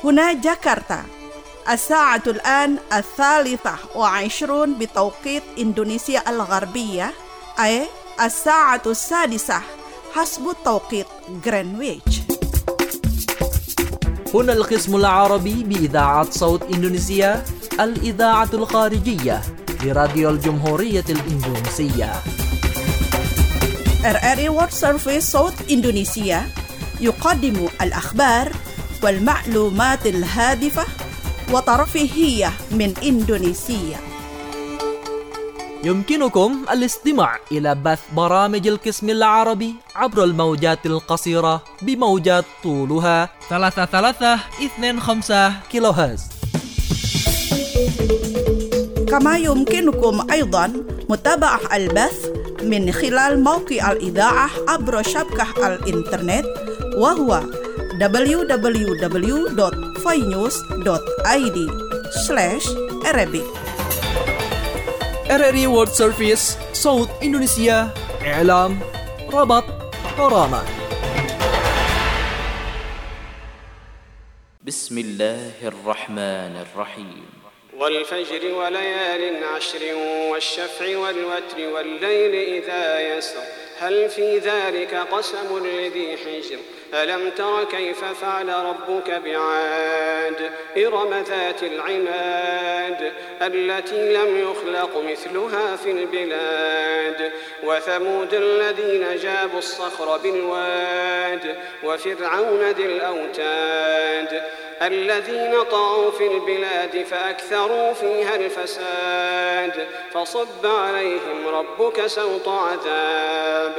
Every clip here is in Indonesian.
هنا جاكرتا الساعة الآن 23 بتوقيت إندونيسيا الغربية، أي 6:00 حسب توقيت غرينتش. هنا القسم العربي بإذاعة صوت إندونيسيا، الإذاعة الخارجية لراديو الجمهورية الإندونيسية. RRI World Service صوت إندونيسيا يقدم الأخبار والمعلومات الهادفة وترفيهية من إندونيسيا. يمكنكم الاستماع إلى بث برامج القسم العربي عبر الموجات القصيرة بموجات طولها 3325 كيلو هرتز. كما يمكنكم أيضا متابعة البث من خلال موقع الإذاعة عبر شبكة الإنترنت، وهو www.finews.id/Arabic. RRI World Service صوت إندونيسيا، إعلام، ربط، برامج. بسم الله الرحمن الرحيم. والفجر وليال عشر والشفع والوتر والليل إذا يسر هل في ذلك قسم لذي حجر ألم تر كيف فعل ربك بعاد إرم ذات العماد التي لم يخلق مثلها في البلاد وثمود الذين جابوا الصخر بالواد وفرعون ذي الأوتاد الذين طغوا في البلاد فأكثروا فيها الفساد فصب عليهم ربك سوط عذاب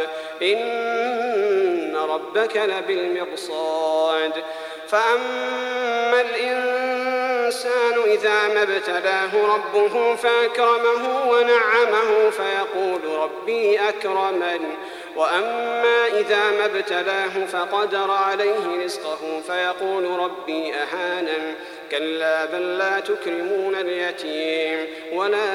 إن ربك لبالمرصاد فأما الإنسان إذا ما ابتلاه ربه فأكرمه ونعمه فيقول ربي أكرمن وأما إذا ما ابتلاه فقدر عليه رزقه فيقول ربي أهانن كلا بل لا تكرمون اليتيم ولا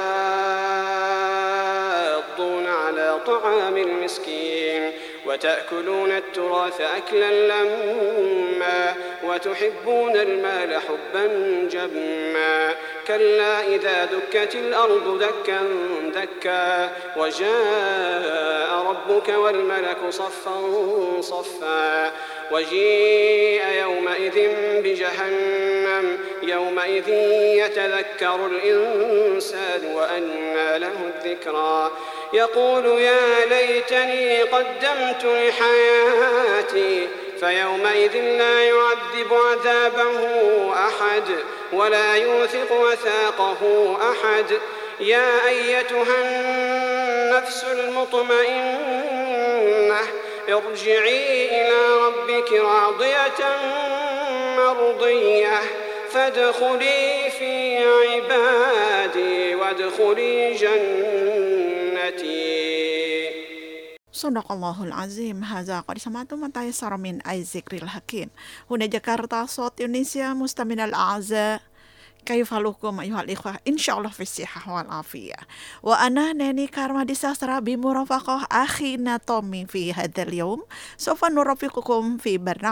تحاضون على طعام المسكين وتأكلون التراث أكلا لما وتحبون المال حبا جما كلا إذا دكت الأرض دكا دكا وجاء ربك والملك صفا صفا وجيء يومئذ بجهنم يومئذ يتذكر الإنسان وأنى له الذكرى يقول يا ليتني قدمت لحياتي فيومئذ لا يعذب عذابه أحد ولا يوثق وثاقه أحد يا أيتها النفس المطمئنة ارجعي إلى ربك راضية مرضية فادخلي في عبادي وادخلي جنتي. صدق الله العظيم. هذا قد سمعتم ما تيسر من أي ذكر الحكيم. هنا جاكرتا صوت إندونيسيا مستمعينا الأعزاء، كيف حالكم أيها الإخوة؟ إن شاء الله في الصحة والعافية. وأنا ناني كارما ديساسرا بمرافقة أخينا تومي في هذا اليوم. سوف نرافقكم في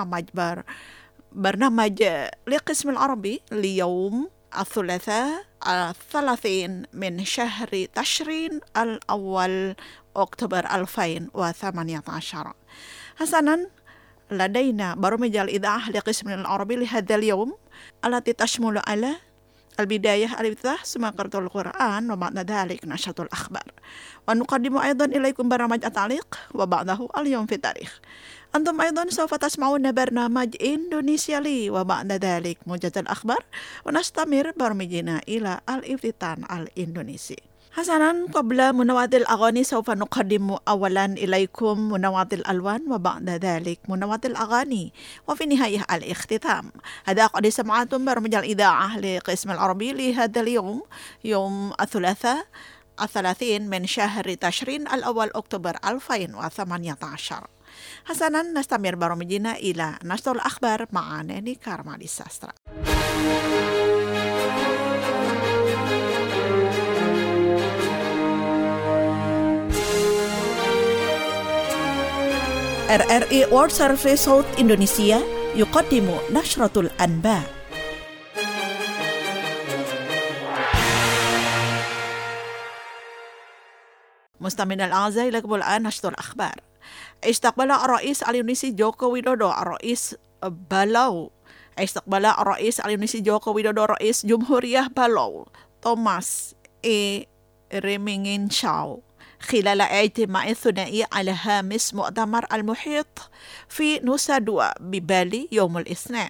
برنامج لقسم العربي ليوم الثلاثاء 30 من شهر تشرين الأول أكتوبر 2018. حسنا، لدينا برامج الإذاعة لقسم العربي لهذا اليوم التي تشمل على البداية الافتتاح ثم قراءة القرآن وبعد ذلك نشرة الأخبار، ونقدم أيضا إليكم برنامج التعليق وبعده اليوم في التاريخ. أنتم أيضا سوف تسمعون برنامج إندونيسيا لي وبعد ذلك موجز الأخبار، ونستمر برامجنا إلى الافتتاح الإندونيسي. حسنا، قبل منوعات الأغاني سوف نقدم أولا إليكم منوعات الألوان وبعد ذلك منوعات الأغاني وفي النهاية الاختتام. هذا قد سمعتم برنامج الإذاعة لقسم العربي لهذا اليوم، يوم الثلاثاء 30 من شهر تشرين الأول أكتوبر 2018. حسنا، نستمر برامجنا إلى نشر الأخبار مع ناني كارما ديساسرا. RRI World Service South Indonesia يقدم نشرة الأنباء. مستمعينا الأعزاء، لكم الآن نشرة الأخبار. استقبل الرئيس الإندونيسي جوكو ويدودو الرئيس بالاو رئيس جمهورية بالاو توماس ريمينغينشاو خلال اجتماع ثنائي على هامش مؤتمر المحيط في نوسا 2 ببالي يوم الاثنين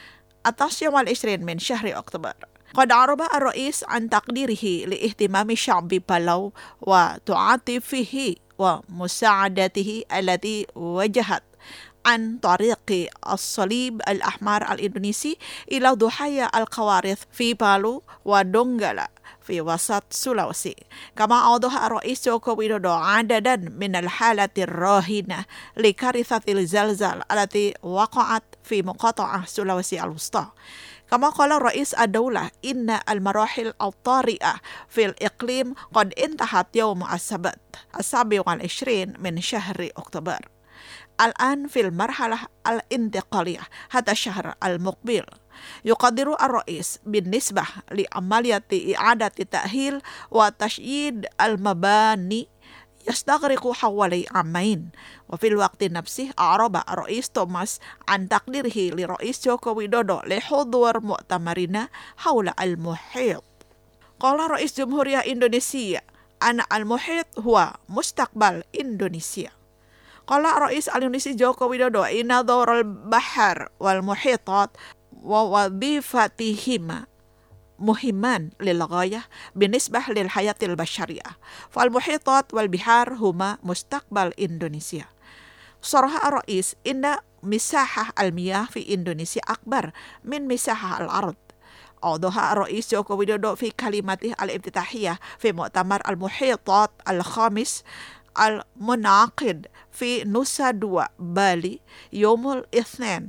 29 من شهر أكتوبر. قد عرب الرئيس عن تقديره لاهتمام شعب بالاو وتعاطفه ومساعدته التي وجهت عن طريق الصليب الأحمر الإندونيسي إلى ضحايا الكوارث في بالو ودونغالا في وسط سولوسي. كما أوضح الرئيس جوكو ويدودو عددا من الحالات الراهنة لكارثة الزلزال التي وقعت في مقاطعة سولوسي الوسطى. كما قال رئيس الدولة إن المراحل الطارئة في الإقليم قد انتهت يوم السبت 27 من شهر أكتوبر. الآن في المرحلة الانتقالية هذا الشهر المقبل. يقدر الرئيس بالنسبة لعملية إعادة تأهيل وتشييد المباني يستغرق حوالي عامين. وفي الوقت نفسه أعرب الرئيس توماس عن تقديره لرئيس جوكو ويدودو لحضور مؤتمرنا حول المحيط. قال رئيس جمهورية إندونيسيا أن المحيط هو مستقبل إندونيسيا. قال الرئيس الإندونيسي جوكو ويدودو إن دور البحر والمحيطات ووظيفتهما مهمان للغاية بالنسبة للحياة البشرية، فالمحيطات والبحار هما مستقبل إندونيسيا. صرح الرئيس إن مساحة المياه في إندونيسيا أكبر من مساحة الأرض. أوضح الرئيس جوكو ويدودو في كلمته الافتتاحية في مؤتمر المحيطات الخامس المنعقد في نوسا 2 بالي يوم الاثنين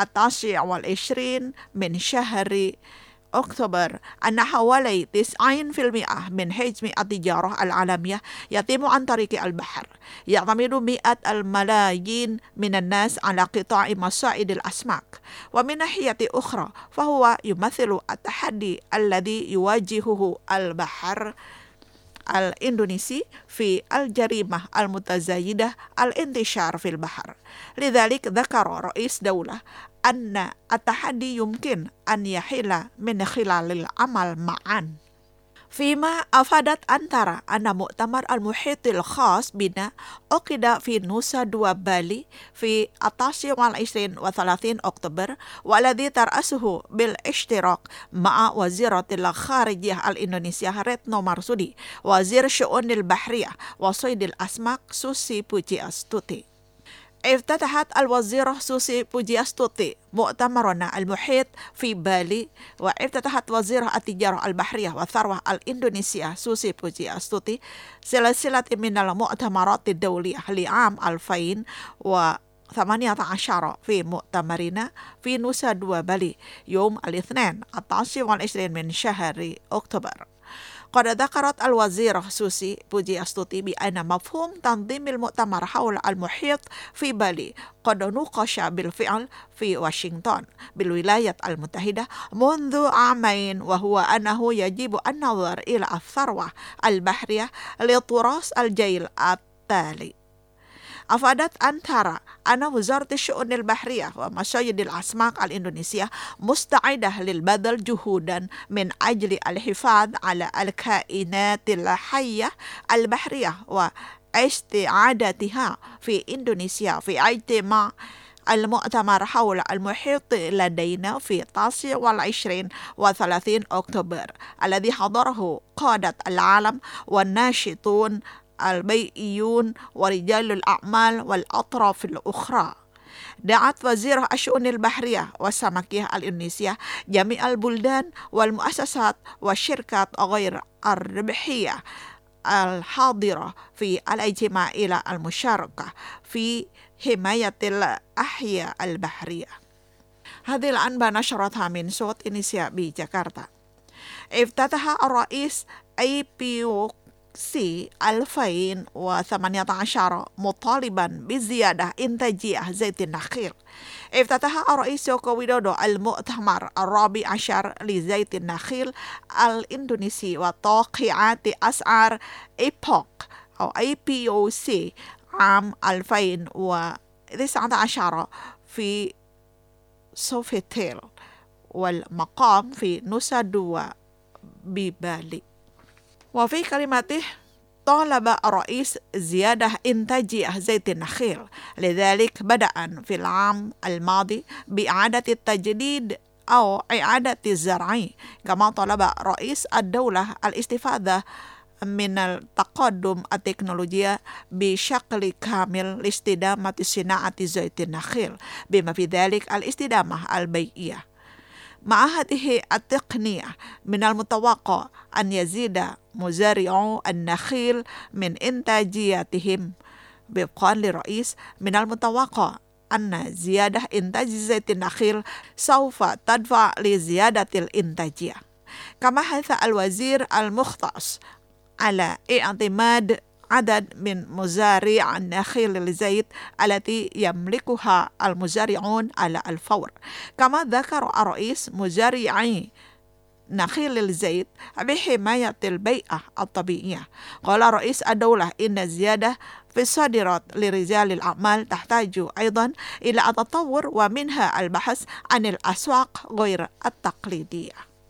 29 من شهر أكتوبر أن حوالي 90% من حجم التجارة العالمية يتم عن طريق البحر. يعتمد مئات الملايين من الناس على قطاع مصائد الأسماك. ومن ناحية أخرى فهو يمثل التحدي الذي يواجهه البحر الإندونيسي في الجريمة المتزايدة الانتشار في البحر. لذلك ذكر رئيس دولة أن التحدي يمكن أن يحل من خلال العمل معا. فيما أفادت أنتارا أن مؤتمر المحيط الخاص بنا عقد في نوسا 2 بالي في 29 و30 أكتوبر، والذي ترأسه بالاشتراك مع وزيرة الخارجية الإندونيسية ريتنو مارسودي، وزير الشؤون البحرية وصيد الأسماك سوسي بوجياستوتي. افتتحت الوزيرة سوسي بوجياستوتي مؤتمرنا المحيط في بالي، وافتتحت وزيرة التجارة البحرية والثروة الإندونيسية سوسي بوجياستوتي سلسلة من المؤتمرات الدولية لعام 2018 في مؤتمرنا في نوسا 2 بالي يوم الاثنين 29 من شهر أكتوبر. قد ذكرت الوزيرة سوسي بوجياستوتي بأن مفهوم تنظيم المؤتمر حول المحيط في بالي قد نوقش بالفعل في واشنطن بالولايات المتحدة منذ عامين، وهو أنه يجب النظر إلى الثروة البحرية لتراث الجيل التالي. أفادت أنتارا أن وزارة الشؤون البحرية ومصايد الأسماك الإندونيسية مستعدة للبذل جهودا من أجل الحفاظ على الكائنات الحية البحرية واستعادتها في إندونيسيا في اجتماع المؤتمر حول المحيط لدينا في 29 و30 أكتوبر الذي حضره قادة العالم والناشطون البيئيون ورجال الأعمال والأطراف الأخرى. دعت وزيرة الشؤون البحرية والسمكية الإندونيسية جميع البلدان والمؤسسات والشركات غير الربحية الحاضرة في الاجتماع إلى المشاركة في حماية الأحياء البحرية. هذه الأنباء نشرتها من صوت إندونيسيا بجاكرتا. افتتح الرئيس أيبيو سي 2018 مطالبا بزيادة إنتاجية زيت النخيل. افتتح الرئيس جوكو ويدودو المؤتمر الرابع عشر لزيت النخيل الإندونيسي وتوقيعات أسعار إيبوك أو IPOC عام 2019 في سوفيتيل، والمقام في نوسا دوا ببالي. وفي كلمته طالب الرئيس زيادة إنتاجية زيت النخيل، لذلك بدأ في العام الماضي بإعادة التجديد أو إعادة الزرع. كما طلب رئيس الدولة الاستفادة من التقدم التكنولوجيا بشكل كامل لاستدامة صناعة زيت النخيل، بما في ذلك الاستدامة البيئية. مع هذه التقنية من المتوقع أن يزيد مزارعو النخيل من إنتاجيتهم. وفقا للرئيس، من المتوقع أن زيادة إنتاج زيت النخيل سوف تدفع لزيادة الإنتاجية. كما حث الوزير المختص على اعتماد عدد من مزارع النخيل للزيت التي يملكها المزارعون على الفور. كما ذكر الرئيس مزارعي نخيل الزيت بحماية البيئة الطبيعية. قال رئيس الدولة إن الزيادة في الصادرات لرجال الأعمال تحتاج أيضا إلى التطور، ومنها البحث عن الأسواق غير التقليدية.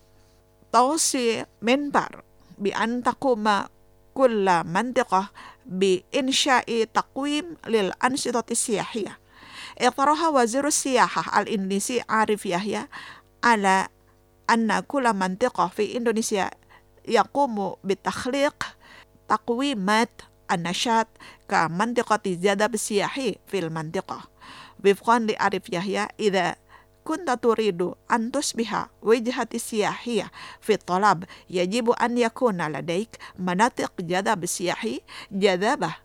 توصي منبر بأن تقوم كل منطقة بإنشاء تقويم للأنشطة السياحية. اقترح وزير السياحة الإندونيسي عارف يحيى على أن كل منطقة في إندونيسيا يقوم بتخليق تقويمات النشاط كمنطقة جذب سياحي في المنطقة. وفقا لعارف يحيى، إذا كنت تريد أن تصبح وجهة سياحية في الطلب، يجب أن يكون لديك مناطق جذب سياحي جذابة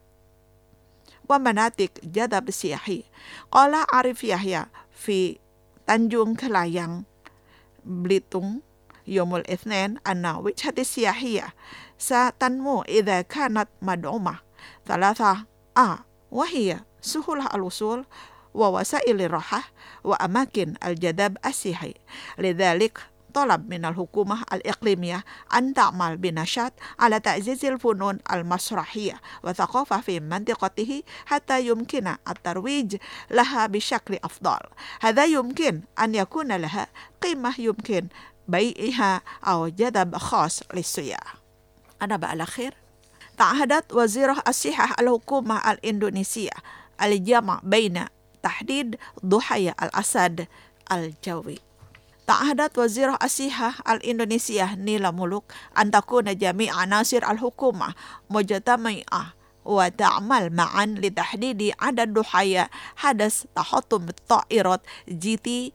ومناطق جذب سياحي. قال عارف يحيى في تنجون كلايang بليتون يوم الاثنين أن وجهة السياحية ستنمو إذا كانت مدعومة 3 وهي سهولة الوصول ووسائل الراحة وأماكن الجذب السياحي. لذلك طلب من الحكومة الإقليمية أن تعمل بنشاط على تعزيز الفنون المسرحية وثقافة في منطقته حتى يمكن الترويج لها بشكل أفضل. هذا يمكن أن يكون لها قيمة يمكن بيعها أو جذب خاص للسياح. أنا بالأخير، تعهدت وزيرة الصحة الحكومة الإندونيسية الجمع بين تحديد ضحايا الأسد الجوي. تعهدت وزيرة الصحة الإندونيسية نيلا مولوك أن تكون جميع عناصر الحكومة مجتمعة وتعمل معا لتحديد عدد ضحايا حدث تحطم الطائرات GT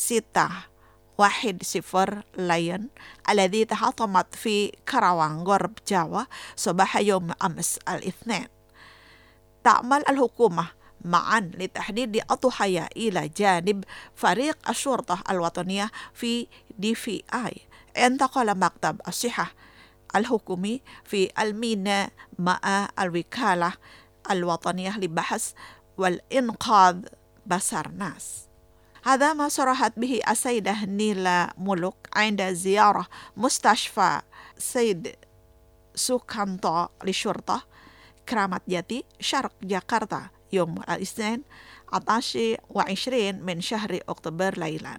610 لايون الذي تحطمت في كراوان غرب جاوا صباح يوم أمس الاثنين. تعمل الحكومة معا لتحديد الضحايا إلى جانب فريق الشرطة الوطنية في DVI. انتقل مكتب الصحة الحكومي في الميناء مع الوكالة الوطنية للبحث والإنقاذ باسارناس. هذا ما صرحت به السيدة نيلا مولوك عند زيارة مستشفى سيد سوكانتو للشرطة كرامات جاتي شرق جاكرتا يوم الاثنين 20 من شهر أكتوبر ليلا.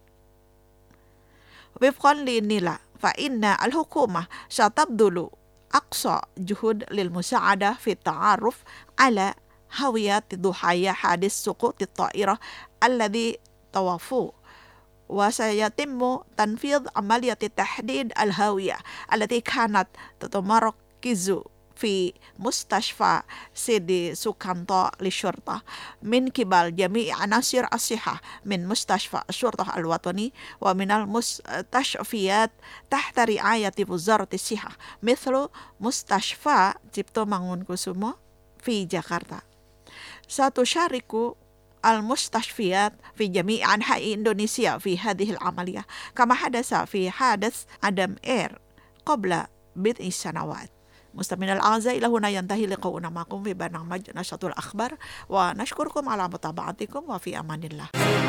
وفقا لنيلا، فإن الحكومة ستبذل أقصى جهود للمساعدة في التعرف على هوية ضحايا حادث سقوط الطائرة الذي توفوا، وسيتم تنفيذ عملية تحديد الهوية التي كانت تتمركز في مستشفى سيدي سوكانتو للشرطة من قبل جميع عناصر الصحة من مستشفى الشرطة الوطني ومن المستشفيات تحت رعاية وزارة الصحة مثل مستشفى جيبتو مانgunkusumo في جاكرتا. ستشارك المستشفيات في جميع أنحاء إندونيسيا في هذه العملية كما حدث في حادث آدم إير قبل 7 سنوات. مستمعينا الأعزاء، إلى هنا ينتهي لقاؤنا معكم في برنامج نشرة الأخبار، ونشكركم على متابعتكم، وفي أمان الله.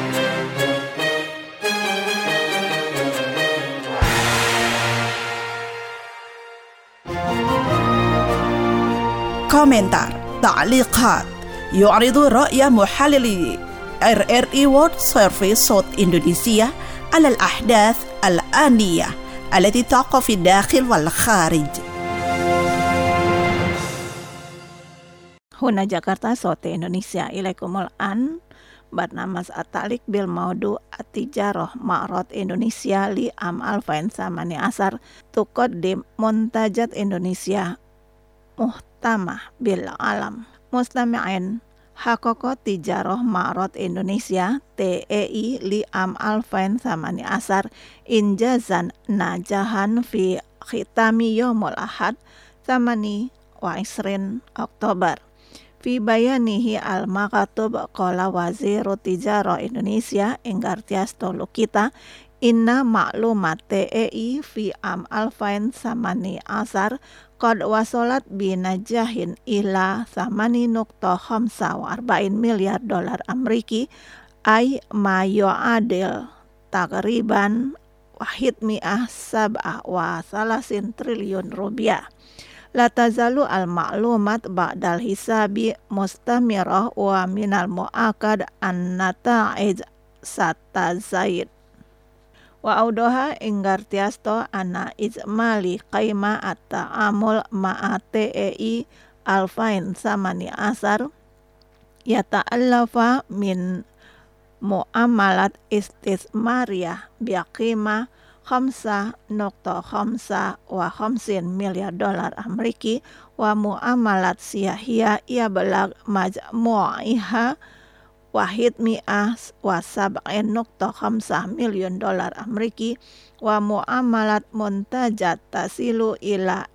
komentar, تعليقات يعرض رأي محللي RRI World Service صوت إندونيسيا على الأحداث الآنية التي تقع في الداخل والخارج. هنا جاكرتا صوت إندونيسيا. إليكم الآن برنامج التعليق بالموضوع التجارة معرض إندونيسيا لعام 2018 تقدم منتجات إندونيسيا مهتمة بالعالم. مستمعين، حقق تجارة معرض إندونيسيا TEI لعام 2018 إنجازا ناجحا في ختام يوم الأحد 28 أكتوبر. في بيانه المكتوب قال وزير التجارة إندونيسيا إنغارتياستو لوكيتا إن معلومات TEI في عام 2018 قد وصلت بنجاح إلى 8.45 مليار دولار أمريكي، أي ما يعادل تقريبا 137 تريليون روبيا. لا تزال المعلومات بعد الحساب مستمرة، ومن المؤكد أن النتائج ستزيد. وأوضح إنغارتياستو أن إجمالي قيمة التعامل مع TEI 2018 يتألف من معاملات استثمارية بقيمة 5.55 مليار دولار أمريكي، ومعاملات سياحية يبلغ مجموعها 107.5 مليون دولار أمريكي، ومعاملات منتجات تصل إلى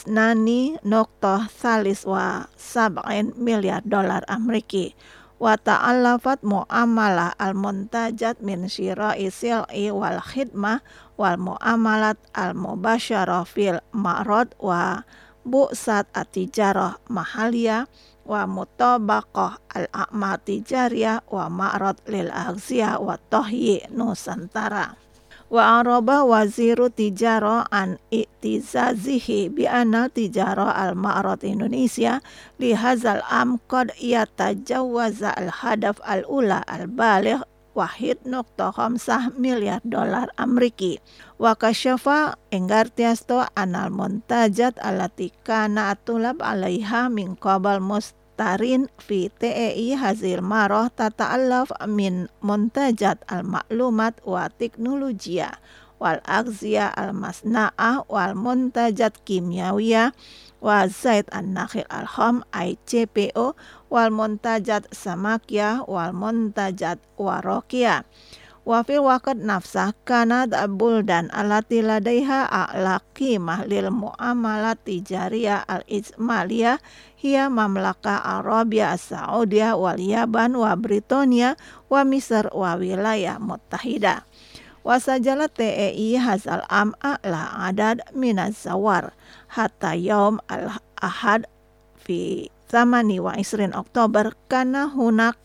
2.73 مليار دولار أمريكي. وتألفت معاملة المنتجات من شراء السلع والخدمة والمعاملات المباشرة في المعرض وبورصة التجارة محلية ومطابقة الأعمال التجارية ومعرض للأغذية والتهيئ نوسانتارا. وأعرب وزير التجارة عن اعتزازه بأن تجارة المعرض إندونيسيا لهذا العام قد يتجاوز الهدف الأولى البالغ 1.5 مليار دولار أمريكي. وكشف إنغارتياستو أن المنتجات التي كان الطلب عليها من قبل مستارين في TEI هذه المرة تتألف من منتجات المعلومات والتكنولوجيا والأغذية المصنعة والمنتجات كيميائية وزيت النخيل الخام ICPO والمنتجات سمكية والمنتجات ورقية. وفي الوقت نفسه كانت البلدان التي لديها أعلى قيمة للمعاملات التجارية الإجمالية هي المملكة العربية السعودية واليابان وبريطانيا ومصر وولايات متحدة. وسجلت TEI هذا العام أعلى عدد من الزوار حتى يوم الأحد في 28 أكتوبر كان هناك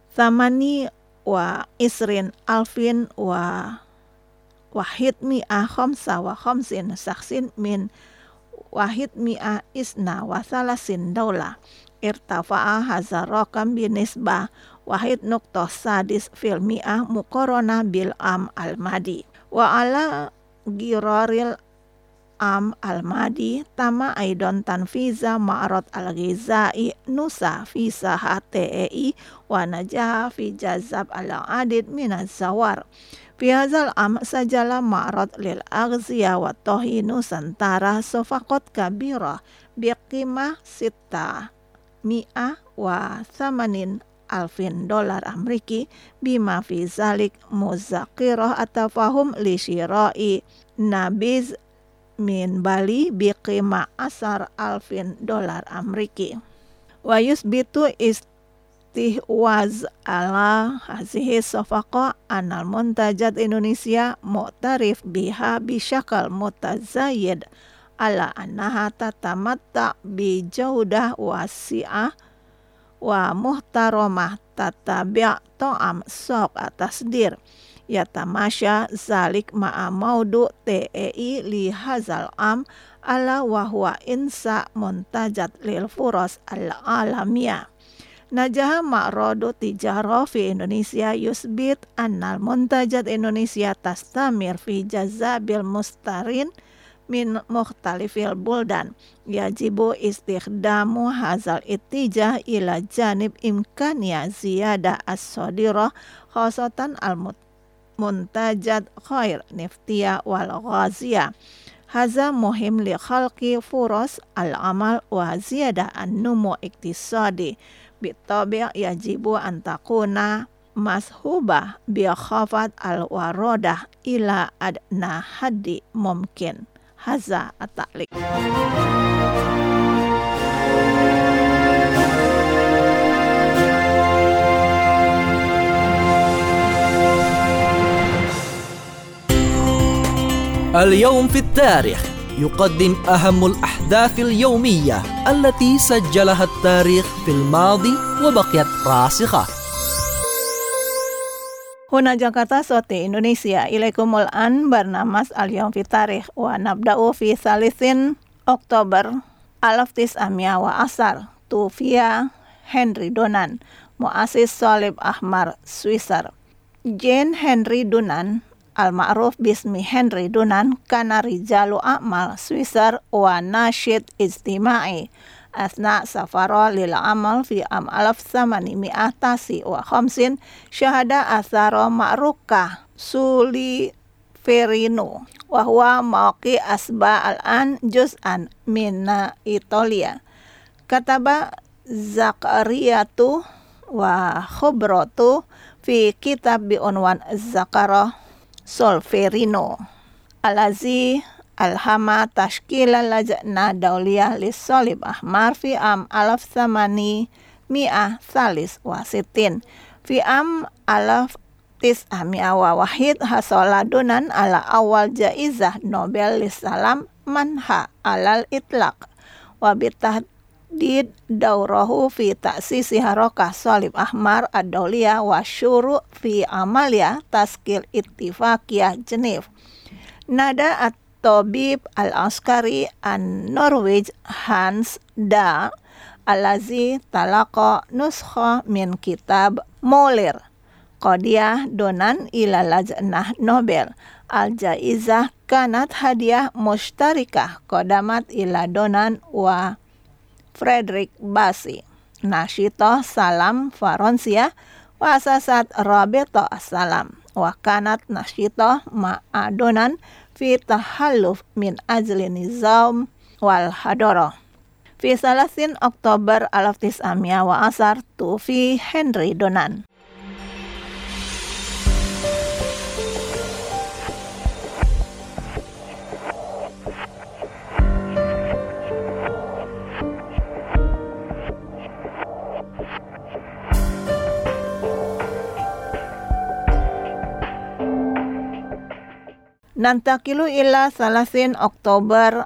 28,155 شخص من 132 دولة. ارتفع هذا الرقم بنسبة 1.6% مقارنة بالعام الماضي. وعلى غرار العام الماضي تم أيضا تنفيذ معرض الغذاء نوسا في ساحة TEI ونجح في جذب العديد من الزوار. في هذا العام سجل معرض للأغذية والتهيئ نوسانتارا صفقات كبيرة بقيمة 680,000 دولار أمريكي، بما في ذلك مذكرة التفاهم لشراء نبيذ من بالي بقيمة 10,000 دولار أمريكي. ويثبت استحواذ على هذه الصفقة أن المنتجات إندونيسيا معترف بها بشكل متزايد ala annaha tatamatta bi jaudah wasi'ah wa muhtaramah tatabi' ta'am sok atas dir yatamasya zalik ma'a maudu TEI li hazal am ala wa huwa insa muntajat lil furos al-alamiyah. Najaha ma'rodu tijaro fi Indonesia yusbit annal muntajat Indonesia tastamir fi jazabil mustarin min mukhtalifil buldan yajibu istikhdamu hazal ittijah ila janib imkaniya ziyadah as-sodirah khasatan al-muntajat khair niftiyah wal ghaziyah. Haza muhim li khalqi furos al-amal wa ziyadah an-numu iktisadi bitabi' yajibu an takuna mashubah bi khafat al-warodah ila adna haddi mumkin. Haza at-ta'liq. اليوم في التاريخ يقدم أهم الأحداث اليومية التي سجلها التاريخ في الماضي وبقيت راسخة. Huna Jakarta Soti Indonesia. Ilaikumul an barnamas al-yawm fi tarikh wa nabda'u fi salisin Oktober 1910 tufiya Henry Dunant muassis Salib Ahmar Swisser. Jean Henry Dunant al-ma'ruf bismi Henry Dunant kana rijalu a'mal Swisser wa nasyid ijtima'i asna safara lil amal fi am 1850 syahada asaro ma'rukah suli ferino wa huwa mawqi asba al-an juz'an minna Italia. Kataba Zakariyatu wa Khubratu fi kitab bi unwan Zakarah Solferino alazi alhama tashkila lajna dauliyah lis Salib Ahmar fi am 1900 salis wasitin fi am 1901 hasala Dunant ala awal jaizah Nobel lis salam manha alal itlaq wa bitahdid daurahu fi ta'sisi harakah Salib Ahmar ad-dauliyah wa syuru' fi amalia taskil ittifaqiyah Geneva. Nada at-tabib al-askari an-Norwich Hans Da alazi talaqa nuskha min kitab Moller qadiyah Dunant ila lajnah Nobel al-jaizah kanat hadiah mushtarikah qadamat ila Dunant wa Frederick Bassi nasyitah salam Faransia wa asasat rabita as-salam wa kanat nasyitah ma'a Dunant fi tahalluf min ajli nizam wal hadara. Fi salasin Oktober 1910 tufi Henry Dunant. Nantakilu ila salasin Oktober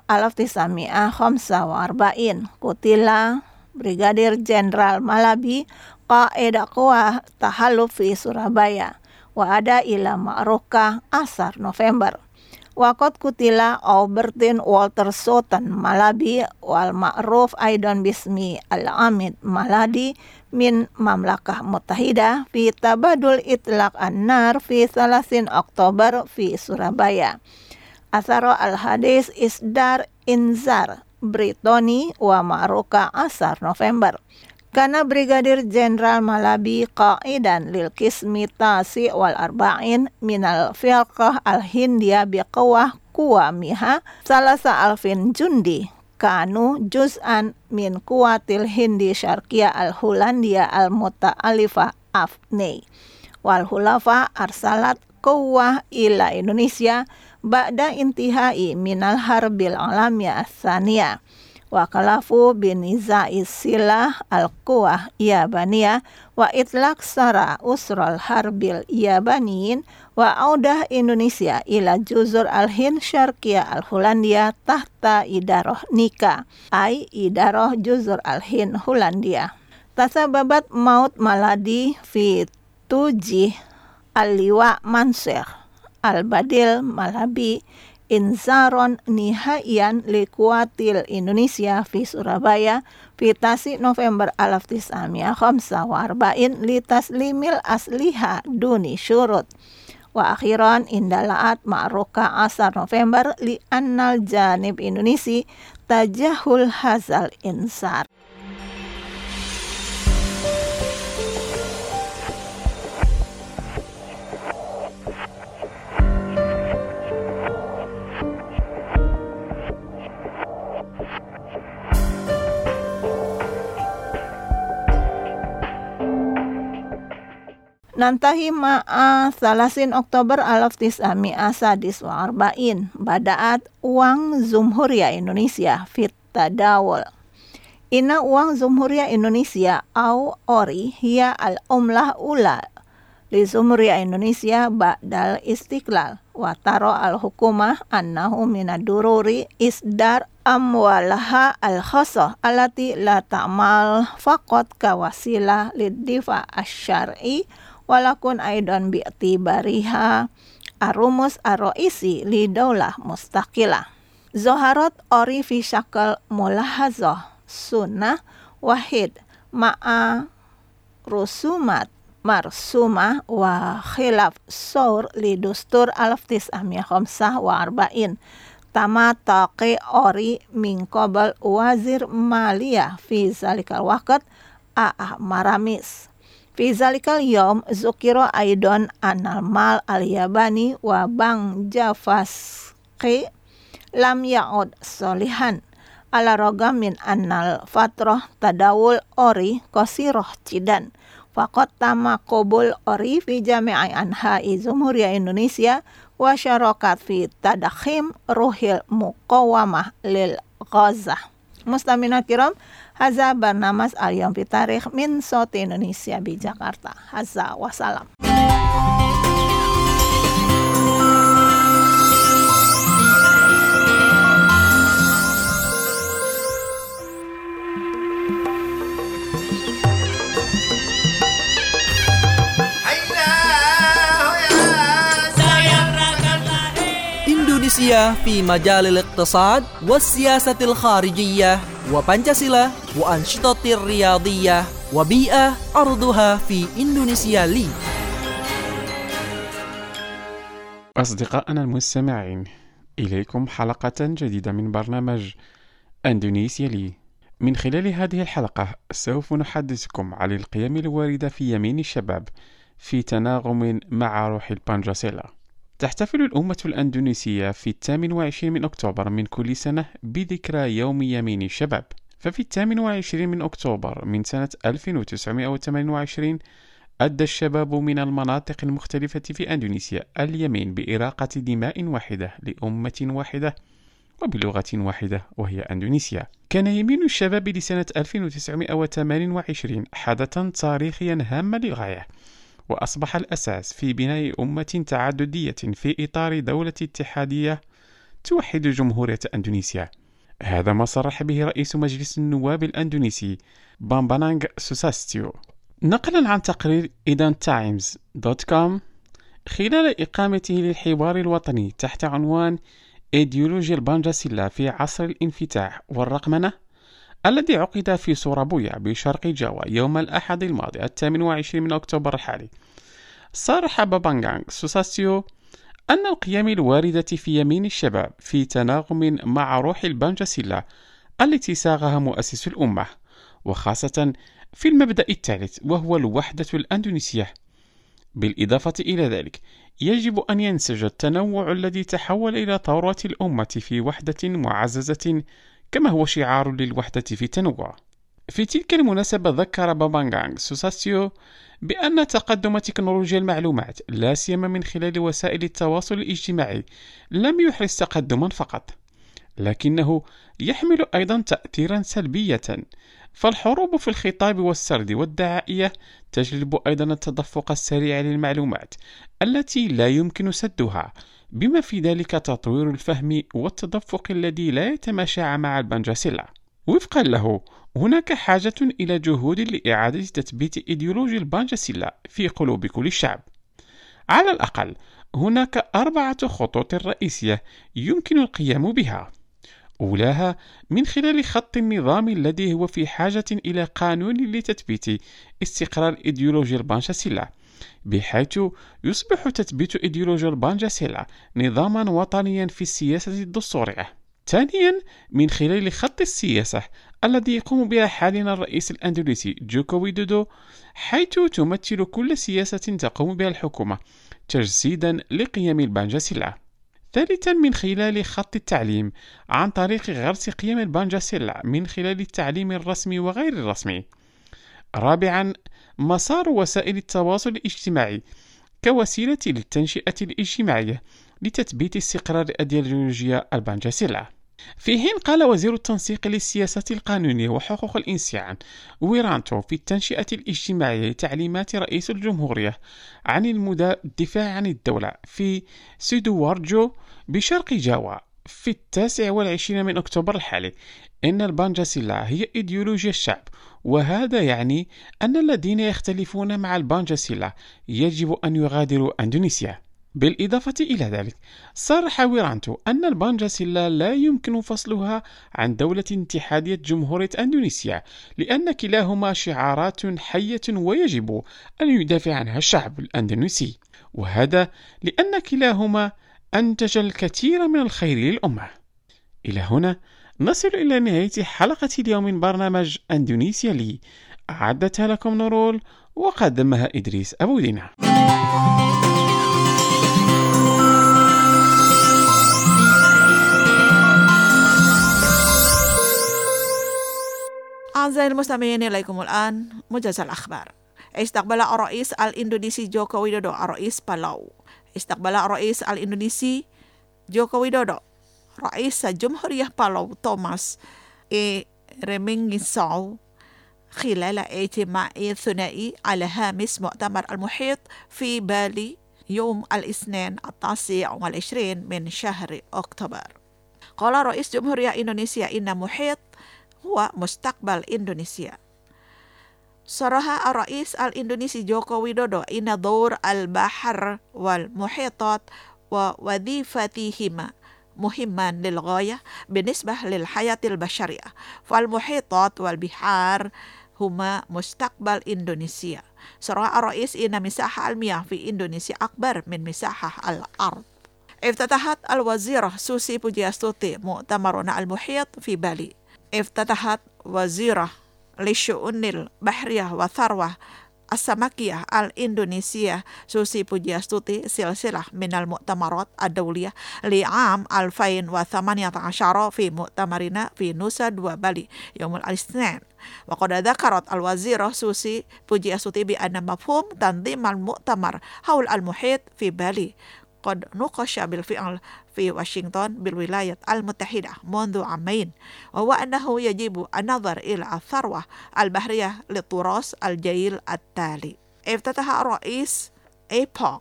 1945 kutila Brigadir Jenderal Malabi qaeda quwah tahalluf fi Surabaya wa ada ila ma'rukah asar November waqad kutila Aubertin Walter Sultan Malabi wal ma'ruf aidan bismi al-Amid Maladi min Mamlakah Muttahidah fi tabadul itlaq an-nar fi salasin Oktober fi Surabaya. Asaro al-hadis isdar inzar Britoni wa ma'ruka asar November. Kana Brigadir Jenderal Malabi qa'idan lil qismi tasi wal arba'in minal firqah al-Hindiyah biqawah kuwamiha salasa alfin jundi kanu juz'an min kuwatil Hindi Syarqiyah al-Hulandia al-Muta'alifah Afnei wal hulafa arsalat quwwah ila Indonesia ba'da intihai minal harbil alamiyah as-saniyah وكلفوا بنزاع السلاح القوى اليابانية وإطلاق سراء أسرى الحرب اليابانيين وعودة إندونيسيا إلى جزر الهند شرقية الهولندية تحت إدارة نيكا أي إدارة جزر الهند هولندية. تسببت موت مالادي في توجيه اللواء منصور البديل مالابي inzaron nihaian likuatil Indonesia fi Surabaya fi tasi November 1945 li taslimil asliha duni syurut wa akhiran indalaat ma'ruka asar November li annal janib Indonesia tajahul hazal insar. Nantahi ma'a 30 Oktober 1940 bada'at uang Jumhuriyah Indonesia fit tadawul. Ina uang Jumhuriyah Indonesia au ori hiya al-umlah ula li Jumhuriyah Indonesia ba'dal istiqlal wa taro al-hukumah annahu minadururi isdar amwalaha al-khasah alati la ta'mal faqat kawasilah lid-difa asy-syar'i walakun aidan bi'tibariha arumus ar-ra'isi li daulah mustaqilah. Zoharat ori fi syakal mulahazah sunnah wahid ma'a rusumat marsumah wa khilaf saur li dustur 1945 tama taqi ori min qabal wazir maliyah fi zalikal waqt maramis. Fi zalikal yom zukiro aidon anal mal al-yabani wa bang javaski lam ya'ud solihan ala rogam min anal fatroh tadawul ori kosiroh cidan faqat tama qobul ori fi jami'i anha'i Jumhuriyah Indonesia wa syarakat fi tadakhim ruhil muqawamah lil ghazah. Mustamina kiram, haza barnamas al-yom fi tarikh min Soti Indonesia di Jakarta. Haza wassalam. Indonesia في مجال الاقتصاد والسياسة الخارجية وبنشاسيلا وأنشطة الرياضية وبيئة أرضها في إندونيسيا لي. أصدقائنا المستمعين، إليكم حلقة جديدة من برنامج إندونيسيا لي. من خلال هذه الحلقة سوف نحدثكم عن القيم الواردة في يمين الشباب في تناغم مع روح البنجاسيلا. تحتفل الأمة الأندونيسية في 28 من أكتوبر من كل سنة بذكرى يوم يمين الشباب. ففي 28 من أكتوبر من سنة 1928 أدى الشباب من المناطق المختلفة في أندونيسيا اليمين بإراقة دماء واحدة لأمة واحدة وبلغة واحدة وهي أندونيسيا. كان يمين الشباب لسنة 1928 حدثا تاريخيا هاما للغاية، وأصبح الأساس في بناء أمة تعددية في إطار دولة اتحادية توحد جمهورية أندونيسيا. هذا ما صرح به رئيس مجلس النواب الأندونيسي بامبانانغ سوساستيو نقلا عن تقرير idan.times.com خلال إقامته للحوار الوطني تحت عنوان إيديولوجيا البنجاسيلا في عصر الانفتاح والرقمنة الذي عقد في سورابويا بشرق جاوا يوم الأحد الماضي 28 من أكتوبر الحالي. صرح بامبانغ سوساستيو أن القيم الواردة في يمين الشباب في تناغم مع روح البنجاسيلا التي صاغها مؤسس الأمة، وخاصة في المبدأ الثالث وهو الوحدة الأندونيسية. بالإضافة إلى ذلك يجب أن ينسج التنوع الذي تحول إلى ثورة الأمة في وحدة معززة كما هو شعار للوحدة في التنوع. في تلك المناسبة ذكر بامبانغ سوساستيو بأن تقدم تكنولوجيا المعلومات لا سيما من خلال وسائل التواصل الاجتماعي لم يحرز تقدما فقط، لكنه يحمل أيضا تأثيرا سلبية، فالحروب في الخطاب والسرد والدعائية تجلب أيضا التدفق السريع للمعلومات التي لا يمكن سدها، بما في ذلك تطوير الفهم والتدفق الذي لا يتماشى مع البنجاسيلا. وفقا له، هناك حاجة إلى جهود لإعادة تثبيت إيديولوجيا البنجاسيلا في قلوب كل الشعب. على الأقل هناك 4 خطوط رئيسية يمكن القيام بها. أولاها من خلال خط النظام الذي هو في حاجة إلى قانون لتثبيت استقرار إيديولوجيا البنجاسيلا، بحيث يصبح تثبيت إيديولوجيا البنجاسيلا نظاما وطنيا في السياسة الدستورية. ثانيا من خلال خط السياسة الذي يقوم بها حاليا الرئيس الأندونيسي جوكو ويدودو، حيث تمثل كل سياسة تقوم بها الحكومة تجسيدا لقيم البنجاسيلا. ثالثا من خلال خط التعليم عن طريق غرس قيم البنجاسيلا من خلال التعليم الرسمي وغير الرسمي. رابعا مسار وسائل التواصل الاجتماعي كوسيلة للتنشئة الاجتماعية لتثبيت استقرار إيديولوجيا البنجاسيلا. في حين قال وزير التنسيق للسياسات القانونية وحقوق الإنسان ويرانتو في التنشئة الاجتماعية تعليمات رئيس الجمهورية عن الدفاع عن الدولة في سيدوارجو بشرق جاوا في 29 من أكتوبر الحالي إن البنجاسيلا هي إيديولوجيا الشعب، وهذا يعني أن الذين يختلفون مع البنجاسيلا يجب أن يغادروا أندونيسيا. بالإضافة إلى ذلك، صرح ويرانتو أن البنجاسيلا لا يمكن فصلها عن دولة اتحادية جمهورية أندونيسيا، لأن كلاهما شعارات حية ويجب أن يدافع عنها الشعب الأندونيسي، وهذا لأن كلاهما أنتج الكثير من الخير للأمة. إلى هنا نصل إلى نهاية حلقة اليوم من برنامج أندونيسيا لي، أعدتها لكم نورول وقدمها إدريس أبو دينا. أعزائي المستمعين، إليكم الآن موجز الأخبار. استقبل الرئيس الإندونيسي جوكو ويدودو الرئيس بالاو. استقبل الرئيس الإندونيسي جوكو ويدودو رئيس جمهورية بالاو توماس ريمينغيساو خلال اجتماع ثنائي على هامش مؤتمر المحيط في بالي يوم الاثنين 29 من شهر أكتوبر. قال رئيس جمهورية إندونيسيا إن محيط هو مستقبل إندونيسيا. صرح الرئيس الإندونيسي جوكو ويدودو إن دور البحر والمحيطات ووظيفتهما مهما للغاية بالنسبة للحياة البشرية، فالمحيطات والبحار هما مستقبل إندونيسيا. صرح الرئيس إن مساحة المياه في إندونيسيا أكبر من مساحة الأرض. افتتحت الوزيرة سوسي بوجياستوتي مؤتمر المحيط في بالي. افتتحت وزيرة للشؤون البحرية والثروة السمكية الإندونيسية سوسي بوجياستوتي سلسلة من المؤتمرات الدولية لعام 2018 في مؤتمرنا في نوسا دوا بالي يوم الاثنين. وقد ذكرت الوزيرة سوسي بوجياستوتي بأن مفهوم تنظيم المؤتمر حول المحيط في بالي قد نوقش بالفعل في واشنطن بالولايات المتحدة منذ عامين، وهو أنه يجب النظر إلى الثروة البحرية للتراث الجيل التالي. افتتح الرئيس إيبوك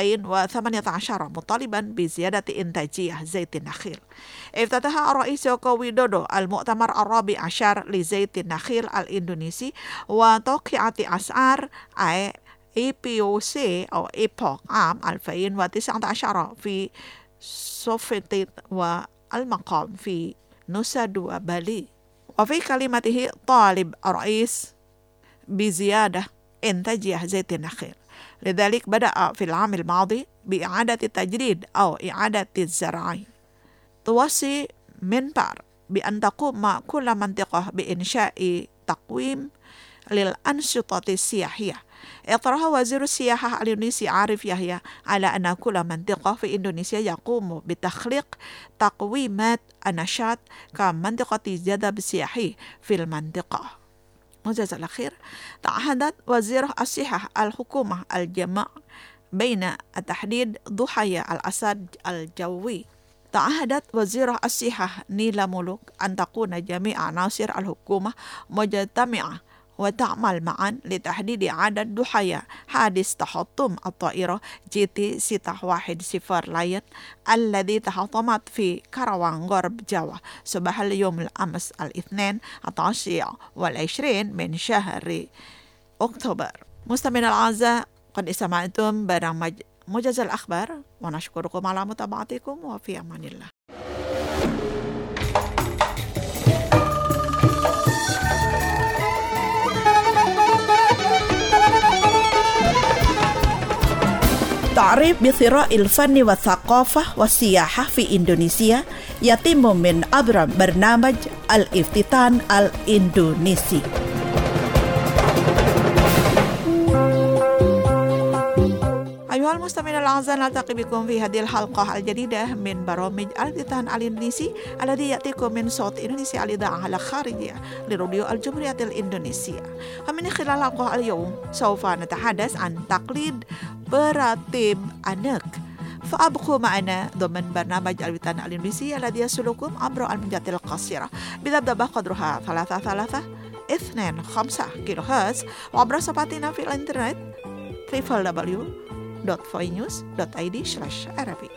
2018 مطالبا بزيادة إنتاجية زيت النخيل. افتتح الرئيس جوكو ويدودو المؤتمر 14 لزيت النخيل الإندونيسي وتوقيعت أسعار EPOC أو إيبوك عام 2019 في سوفيتيت والمقام في نوسا دوا بالي. وفي كلمته طالب الرئيس بزيادة إنتاجية زيت النخيل، لذلك بدأ في العام الماضي بإعادة التجريد أو إعادة الزرع. توصي منبر بأن تقوم كل منطقة بإنشاء تقويم للأنشطة السياحية. اطرح وزير السياحة الإندونيسي عارف يحيى على أن كل منطقة في إندونيسيا يقوم بتخليق تقويمات النشاط كمنطقة جذب سياحي في المنطقة. موجز الأخير، تعهدت وزير الصحة الحكومة الجمع بين تحديد ضحايا الأسد الجوي تعهدت وزيرة الصحة نيلا ملوك أن تكون جميع عناصر الحكومة مجتمعة وتعمل معا لتحديد عدد ضحايا حادث تحطم الطائرة GT610 لاين الذي تحطمت في كروان غرب جاوا صباح اليوم الأمس الاثنين 20 من شهر أكتوبر. مستمعينا الأعزاء، قد استمعتم برنامج موجز الأخبار ونشكركم على متابعتكم وفي أمان الله. تعريف بثراء الفن والثقافة والسياحة في إندونيسيا يتم من عبر برنامج الافتتان الإندونيسي. أيها المستمعين الأعزاء، نلتقي بكم في هذه الحلقة الجديدة من برامج الافتتان الإندونيسي الذي يأتيكم من صوت إندونيسيا الإذاعة الخارجية لراديو الجمهورية الإندونيسية. ومن خلال الحلقة اليوم سوف نتحدث عن تقليد براتب أنك، فأبقوا معنا ضمن برنامج الافتتان الإندونيسي الذي يصلكم عبر الموجات القصيرة بذبذبة قدرها 325 كيلو هرتز وعبر صفحتنا في الإنترنت www.voinews.id/arabic.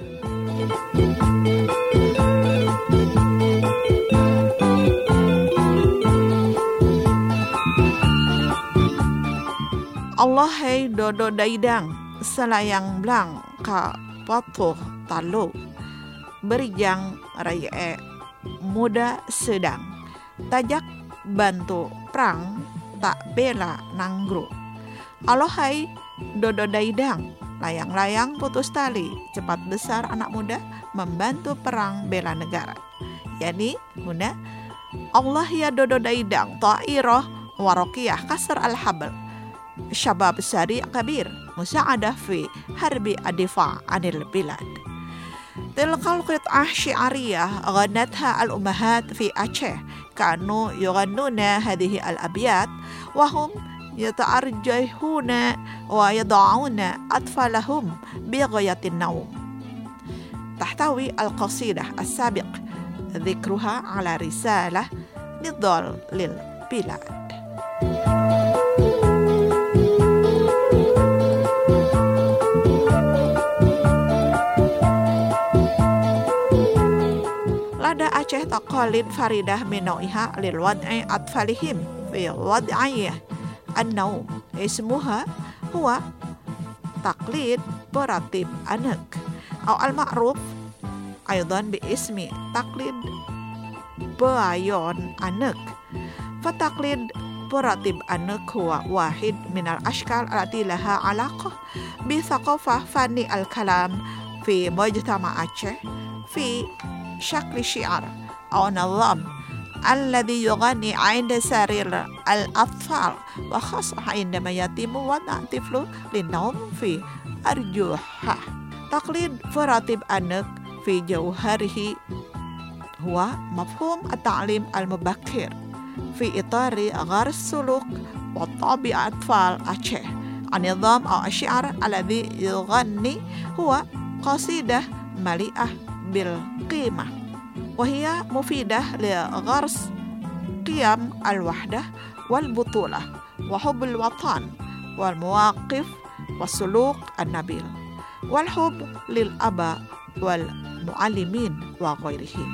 Allahai dodo daidang selayang blang ka patuh talu berijang raya muda sedang tajak bantu perang tak bela nanggru. Allahai dodo daidang layang-layang putus tali cepat besar anak muda membantu perang bela negara. Jadi bunda, Allah ya dodo daidang ta'irah warokiyah kasar al-habl syabab sari kabir musa'adah fi harbi adifa anil bilad. Tilkal qit'ah syi'ariyah ghanatha al-ummahat fi Aceh kanu yughannuna hadhihi al-abyat wa hum yata'arjahuna wa yada'una atfalahum bighayatin naum. Tahtawi al-qasidah as-sabiq dhikruha ala risalah nidhal lil bilad. Lada Aceh taqalid faridah min nau'iha lil wad'i atfalihim fi wad'iyah an-naum. Ismuha huwa taqlid beratib anak atau al-ma'ruf aydan bi ismi taqlid bayon anak. Fataqlid beratib anak huwa wahid min al-ashkal allati laha alaqah bi thaqafah fani al-kalam fi mujtama' Aceh fi syakli syiar atau nazam alladhi yughani 'inda sarir al-atfal wa khasah 'indama yatimu wada' tiflu lin-naum fi arjuhah. Taqlid faratib anak fi jawharihi huwa mafhum at-ta'lim al-mubakkir fi itari ghars suluk wa tabi'at atfal Aceh. An-nizam aw asy-syi'r alladhi yughani huwa qasidah mali'ah bil qimah wa hiya mufidah li ghars qiyam al-wahdah wal butulah wa hubbul watan wal mawaqif was suluk an-nabil wal hubb lil aba wal muallimin wa ghairihim.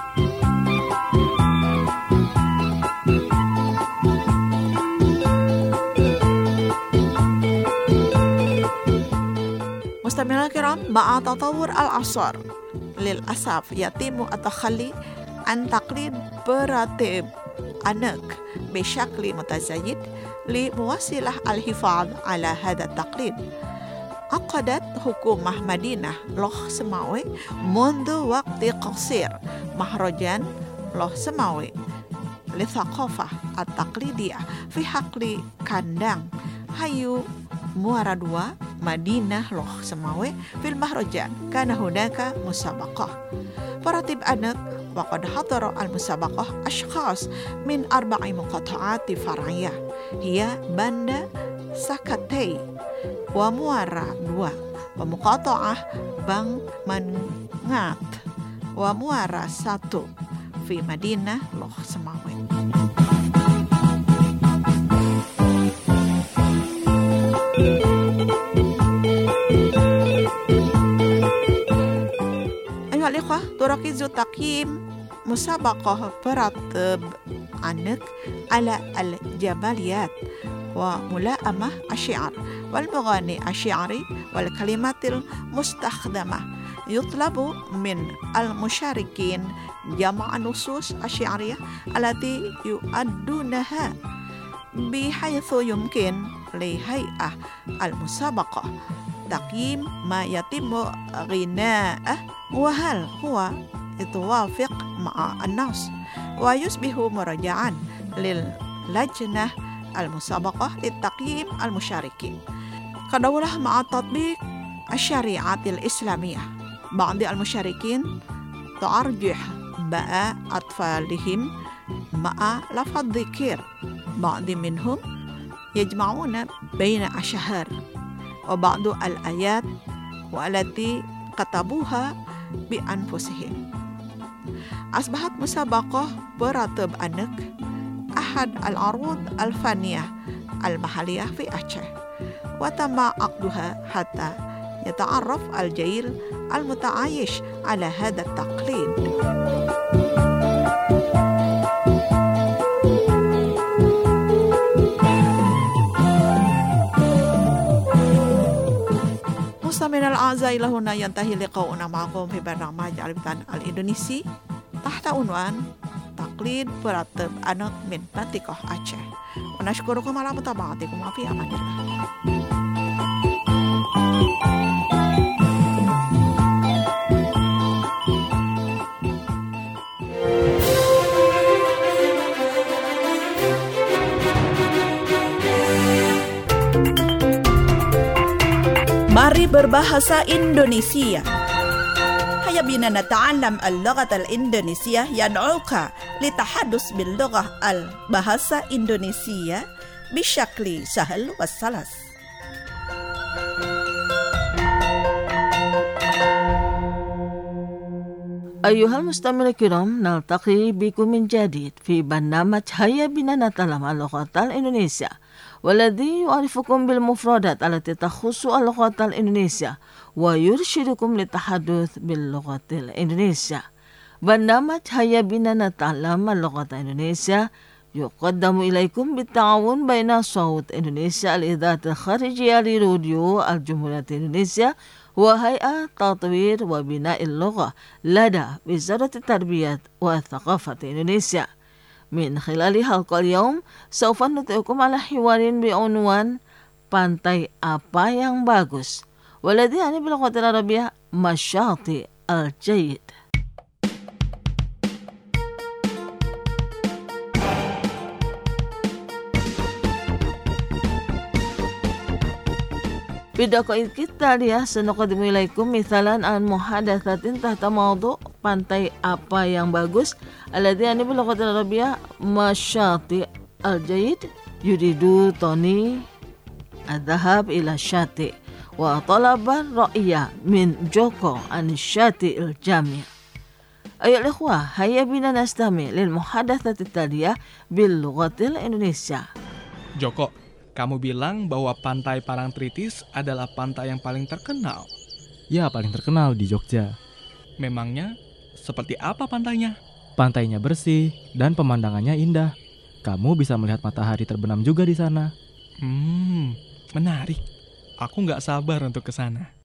Mustami'il kiram, ma'a tatawur al-asar lil'asaf yatimu at-takhalli an taqlid beratib anak bisyakli mutazayid li muwasilah al-hifadh ala hadha taqlid. Aqadat hukumah Madinah loh semawi mundu waqti qasir mahrajan loh semawi li thaqafah at-taqlidiyah fi haqli kandang hayu muara 2 Madinah loh semawe fil mahrajan kana hunaka musabaqah faratib anak wa qad hadara al musabaqah ashkhas min 4 muqatta'at far'iyah hiya banda sakatay wa muara 2 wa muqatta'ah bang mangat وموارا 1 في مدينة لوخ سماوي. أيها الإخوة، تركز تقييم مسابقة براتب عنك على الجماليات وملائمة الشعر والمغني الشعري والكلمات المستخدمة. يطلب من المشاركين جمع النصوص الشعرية التي يؤدونها بحيث يمكن لهيئة المسابقة تقييم ما يتم غناءه وهل هو يتوافق مع النص، ويصبح مراجعا للجنة المسابقة لتقييم المشاركين. كدولة مع تطبيق الشريعة الإسلامية، بعض المشاركين ترجح بقاء أطفالهم مع لفظ الذكر، بعض منهم يجمعون بين الشهر وبعض الآيات والتي كتبوها بأنفسهم. أصبحت مسابقة براتب عنك أحد العروض الفنية المحلية في أعشى، وتم عقدها حتى يتعرف الجيل المتعايش على هذا التقليد. مستمعينا الأعزاء، إلى هنا ينتهي لقاؤنا معكم في برنامج الإفتان الإندونيسي تحت عنوان تقليد براتب anak من منطقة أعشى. ونشكركم على متابعتكم وفي أمان الله. Mari berbahasa Indonesia. هيا بنا نتعلم اللغة الإندونيسية يدعوك للتحدث باللغة البahasa Indonesia بشكل سهل وسلس. أيها المستمعون الكرام، نلتقي بكم من جديد في برنامج هيا بنا نتعلم اللغة الإندونيسية، والذي يعرفكم بالمفردات التي تخص اللغة الإندونيسية ويرشدكم للتحدث باللغة الإندونيسية. برنامج هيا بنا نتعلم اللغة الإندونيسية يقدم إليكم بالتعاون بين صوت إندونيسيا الإذاعة الخارجية لراديو الجمهورية الإندونيسية وهيئة تطوير وبناء اللغة لدى وزارة التربية والثقافة إندونيسيا. من خلال حلقة اليوم سوف نطلعكم على حوار بعنوان Pantai Apa Yang Bagus، والذي يعني باللغة العربية مشاطئ الجيد. في دقائق التالية سنقدم إليكم مثالا عن محادثة تحت موضوع Pantai Apa Yang Bagus الذي يعني باللغة العربية مشاطئ الجيد. يريد توني الذهاب إلى الشاطئ وطلب الرؤية من جوكو عن الشاطئ الجامع. أيها الإخوة، هيا بنا نستمع للمحادثة التالية باللغة الإندونيسية. Joko, kamu bilang bahwa pantai Parangtritis adalah pantai yang paling terkenal. Ya, paling terkenal di Jogja. Memangnya seperti apa pantainya? Pantainya bersih dan pemandangannya indah. Kamu bisa melihat matahari terbenam juga di sana. Menarik. Aku nggak sabar untuk ke sana.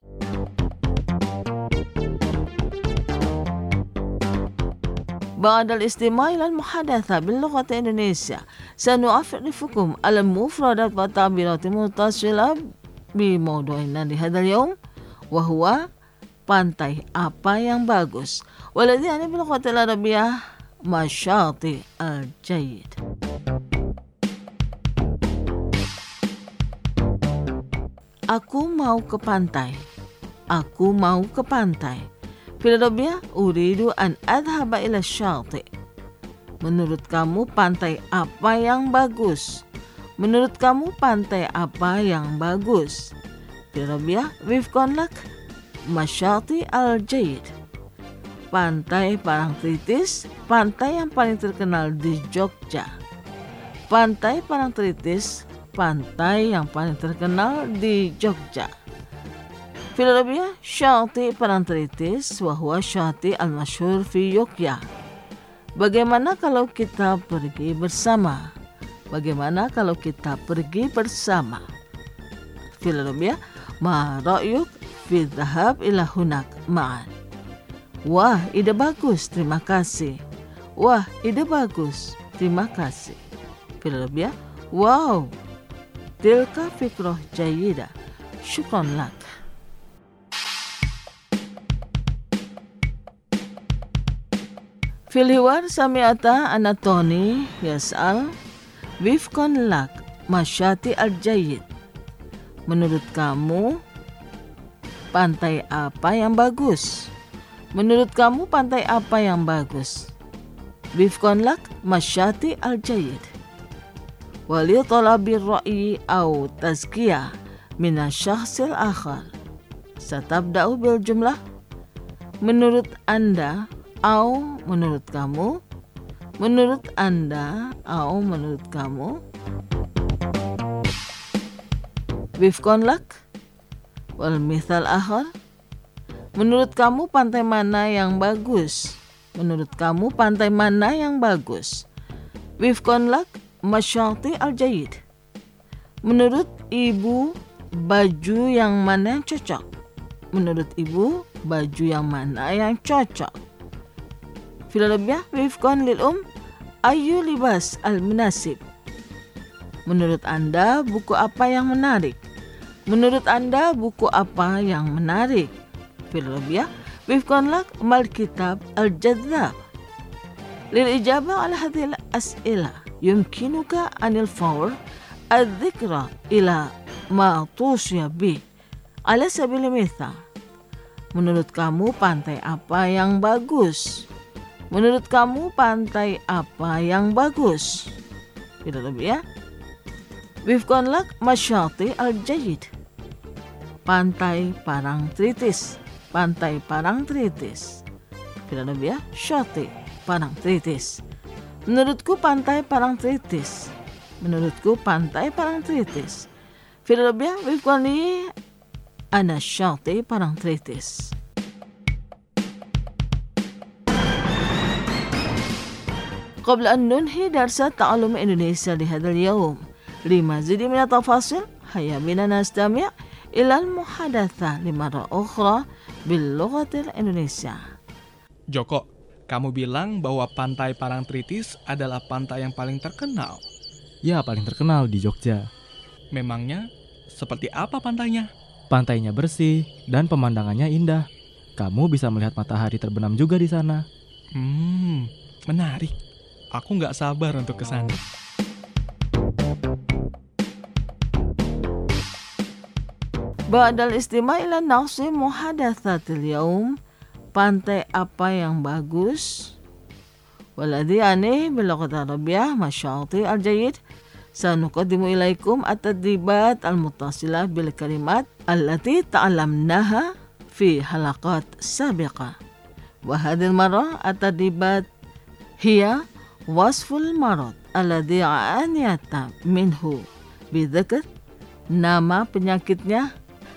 بعد الاستماع إلى المحادثة باللغة الإندونيسية سنعرفكم على المفردات والتعبيرات المتصلة بموضوعنا لهذا اليوم، وهو Pantai Apa Yang Bagus، والذي يعني باللغة العربية مشاطئ الجيد. Aku mau ke pantai. Aku mau ke pantai. في العربية أريد أن أذهب إلى الشاطئ. Menurut kamu pantai apa yang bagus? Menurut kamu pantai apa yang bagus? في العربية وفقا لك مشاطئ الجيد. Pantai Parangtritis, pantai yang paling terkenal di Jogja. Pantai Parangtritis, pantai yang paling terkenal di Jogja. Filolognya, Syati Parangtritis wahwa syati al-masyhur fi Yogya. Bagaimana kalau kita pergi bersama? Bagaimana kalau kita pergi bersama? Filolognya, ma ra'yuk fi dhahab ila hunak ma'an. Wah, ide bagus, terima kasih. Wah, ide bagus, terima kasih. Filolognya, wow, tilka fikroh jayida. Syukran lak. Filhiwar sami'ata anatoni yas'al wifkon lak masyati al-jayid. Menurut kamu, pantai apa yang bagus? Menurut kamu, pantai apa yang bagus? Wifkon lak masyati al-jayid. Wali talabi ra'i au tazkiyah mina syakhsil akhar. Satabda'u bil jumlah. Menurut Anda, au menurut kamu, menurut Anda, au menurut kamu. Wifkon lak wal mithal akhar. Menurut kamu pantai mana yang bagus? Menurut kamu pantai mana yang bagus? Wifkon lak masyati al-jayid. Menurut ibu, baju yang mana yang cocok? Menurut ibu, baju yang mana yang cocok? Filolognya, wifkon lil ayu libas al-munasib. Menurut Anda, buku apa yang menarik? Menurut Anda, buku apa yang menarik? Filolognya, wifkon lak mal kitab al-jadzab. Lil ijabah ala hadhil as'ila yumkinuka anil fawr al-dhikra ila ma tusya bih ala sabil mithal. Menurut kamu pantai apa yang bagus? Menurut kamu pantai apa yang bagus? Filolognya, wifkon lak masyati al-jayid. Pantai Parangtritis. Pantai Parangtritis. Filolognya, syati Parangtritis. Menurutku pantai Parangtritis. Menurutku pantai Parangtritis. Filolognya, wifkon li ana syati Parangtritis. قبل أن ننهي درس تعلم إندونيسيا لهذا اليوم لمزيد من التفاصيل هيا بنا نستمع إلى المحادثة لمرة أخرى باللغة الإندونيسية. Joko, kamu bilang bahwa pantai Parangtritis adalah pantai yang paling terkenal. Ya, paling terkenal di Jogja. Memangnya seperti apa pantainya? Pantainya bersih dan pemandangannya indah. Kamu bisa melihat matahari terbenam juga di sana. Menarik. Aku nggak sabar untuk ke sana. Ba'dal istima' ila naqsi muhadatsatil yaum. Pantai apa yang bagus? Waladhi yani bilughat Arabiyyah masyati al-jayyid. Sanuqaddimu ilaikum at-tadribat al-muttasilah bil kalimat allati ta'allamnaha fi halaqat sabiqah. Wa hadhihi al-marra at-tadribat hiya wasful marad alladhi aniyata minhu bidzakr. Nama penyakitnya,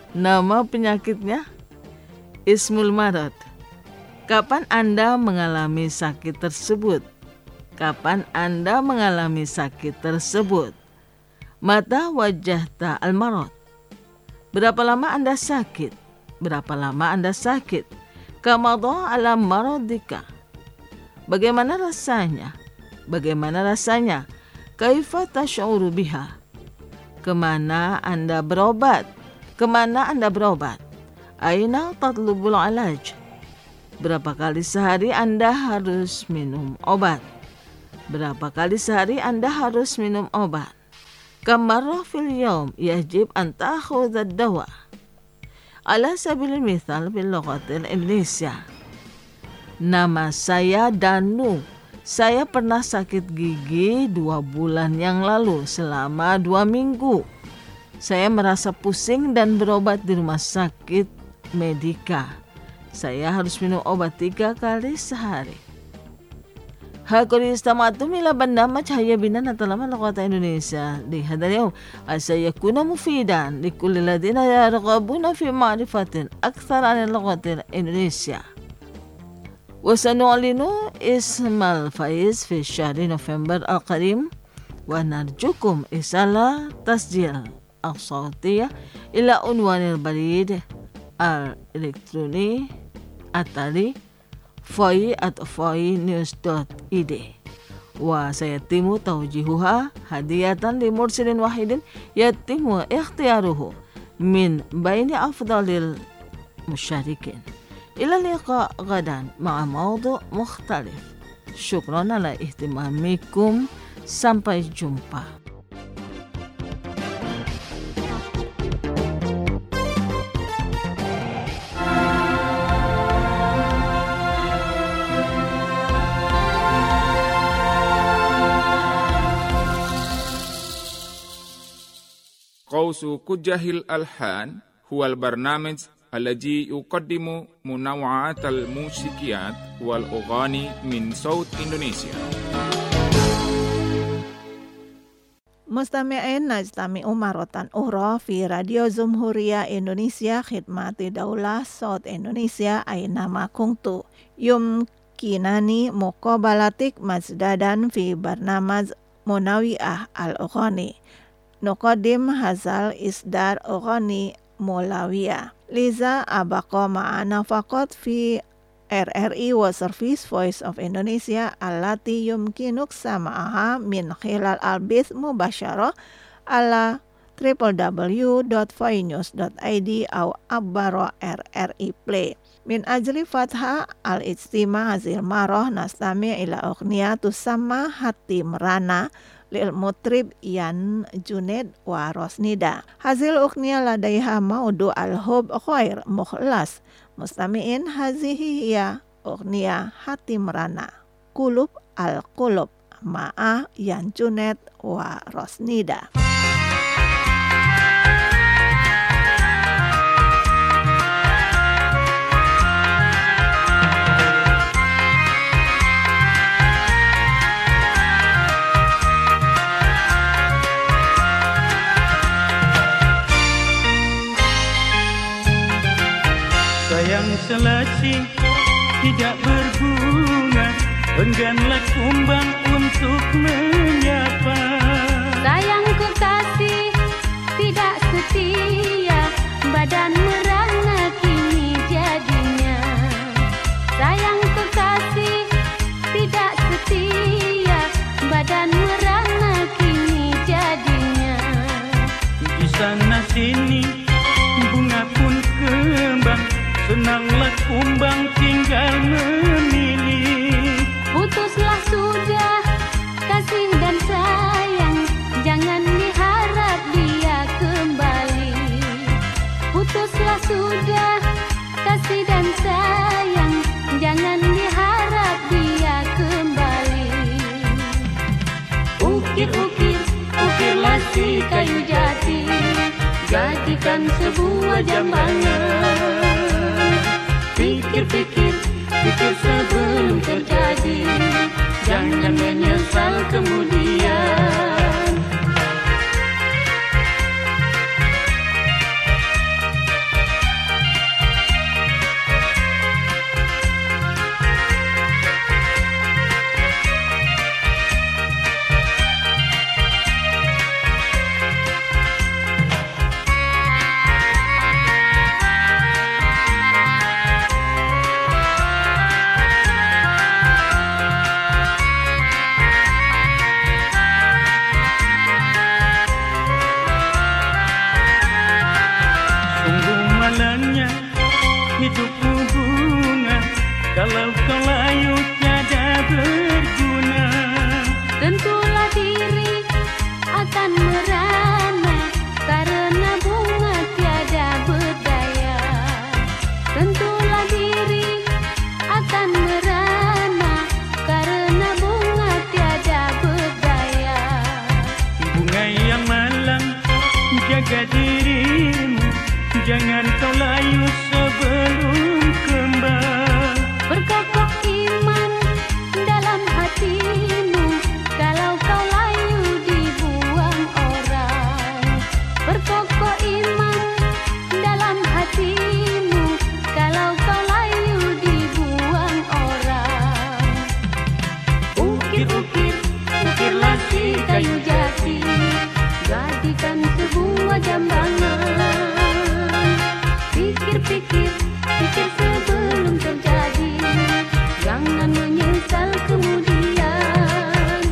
ismul marad. Kapan Anda mengalami sakit tersebut? Kapan Anda mengalami sakit tersebut? Mata wajahta al-marad. Berapa lama Anda sakit? Berapa lama Anda sakit? Kamadha ala maradika. Bagaimana rasanya? Bagaimana rasanya? Kaifa tash'uru biha? Kemana Anda berobat? Kemana Anda berobat? Aina tatlubul alaj? Berapa kali sehari Anda harus minum obat? Berapa kali sehari Anda harus minum obat? Kam marrah fil yawm yajib an ta'khudha ad-dawa? Ala sabilil mithal bil lughatil Indonesia. Nama saya Danu. Saya pernah sakit gigi 2 bulan yang lalu selama 2 minggu. Saya merasa pusing dan berobat di rumah sakit Medika. saya harus minum obat 3 kali sehari. Hakuri istama'tum ila barnamij Hayya Bina Nata'allama Lughata Indonesia di hadal yawm asayakuna mufidan likulli ladina yarghabuna fi ma'rifatin akthar 'an lughati Indonesia. وسنعلن اسم الفائز في شهر نوفمبر القريب ونرجوكم إرسال تسجيل الصوتية إلى عنوان البريد الإلكتروني التالي foi@foi-news.id وسيتم توجيهها هدية لمرسل واحد يتم اختياره من بين أفضل المشاركين. إلى اللقاء غدا مع موضوع مختلف. شكرا على اهتمامكم. Sampai jumpa. قوس كجه الألحان هو البرنامج الذي يقدم منوعات الموسيقيات والأغاني من صوت إندونيسيا. Mustami'in najtami'u maratan ukhra fi Radio Jumhuriyah Indonesia khidmati daulah Saud Indonesia aynama kuntu yumkinani muqabalatik mazdadan fi barnamaj munawi'ah al-ughani nuqaddim hazal isdar ughani mulawiyah liza abaqa ma'ana faqat fi RRI wa Service Voice of Indonesia allati yumkinuk sama'aha min khilal albith mubasyarah ala www.voinews.id au abbara RRI Play. Min ajli fatha al-ijtima hazil marah nastami' ila ughniya tusamma hati merana lil mutrib Yan Junaid wa Rosnida. Hazil ughniya ladaiha maudu al-hub khair mukhlas. Mustami'in hazihi hiya ughniya hati merana kulub al-kulub ma'a Yan Junaid wa Rosnida. Sayang selasih tidak berbunga, engganlah kumbang untuk menyapa. Sayangku kasih tidak setia, badan merana kini jadinya. Sayangku kasih tidak setia, badan merana kini jadinya. Di sana sini bunga pun kembang, senanglah kumbang tinggal memilih. Putuslah sudah kasih dan sayang, jangan diharap dia kembali. Putuslah sudah kasih dan sayang, jangan diharap dia kembali. Ukir-ukir, ukirlah si kayu jati, jadikan sebuah jambangan. Pikir-pikir, pikir sebelum terjadi, jangan menyesal kemudian. kayu jati, jadikan sebuah jambangan. Pikir-pikir, pikir sebelum terjadi, jangan menyesal kemudian.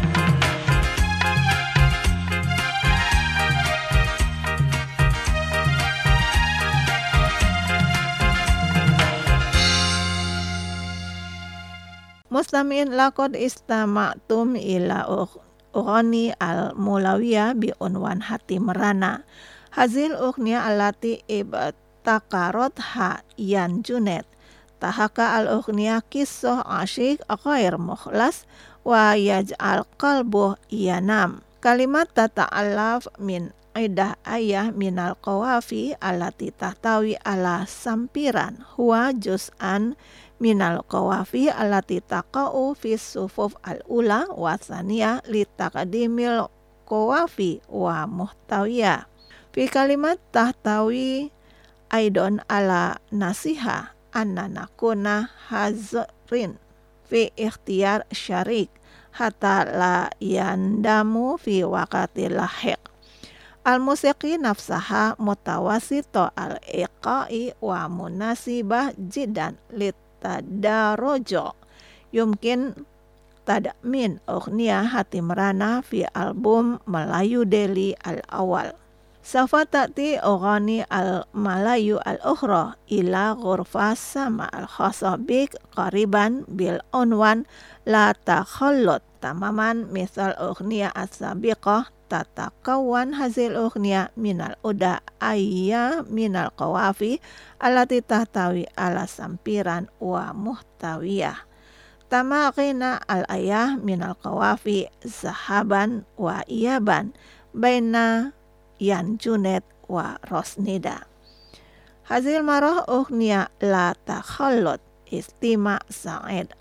Mustami'in laqad istama'tum ila ughni al-mulawiyah bi unwan hati merana. Hazil ughniya allati ibtakarotha yan Junaid. Tahaka al-ughniya kisah asyik ghair mukhlas wa yaj'al qalbuh yanam. Kalimat tata'allaf min idah ayah minal qawafi allati tahtawi ala sampiran huwa juz'an minal qawafi allati taqa'u fi sufuf al-ula wa tsaniyah li taqdimil qawafi wa muhtawiyah. Fi kalimat tahtawi aidon ala nasiha anna nakuna hazrin fi ikhtiyar syarik hatta la yandamu fi waqati lahiq. Al-musiqi nafsaha mutawasito al-iqa'i wa munasibah jidan litadarojo. Yumkin tadmin ughniya hati merana fi album Melayu Delhi al-awal. Safa ta'ti ughani al-Malayu al-ukhra ila ghurfa sama al-khasa bik qariban bil unwan la takhallut tamaman misal ughniya as-sabiqah tatakawan hasil ughniya minal uda ayya minal qawafi allati tahtawi ala sampiran wa muhtawiyah. Tamaqina al-ayah minal qawafi zahaban wa iyaban baina yan Junaid wa Rosnida. Hasil marah ughniya la takhallut istima Sa'id.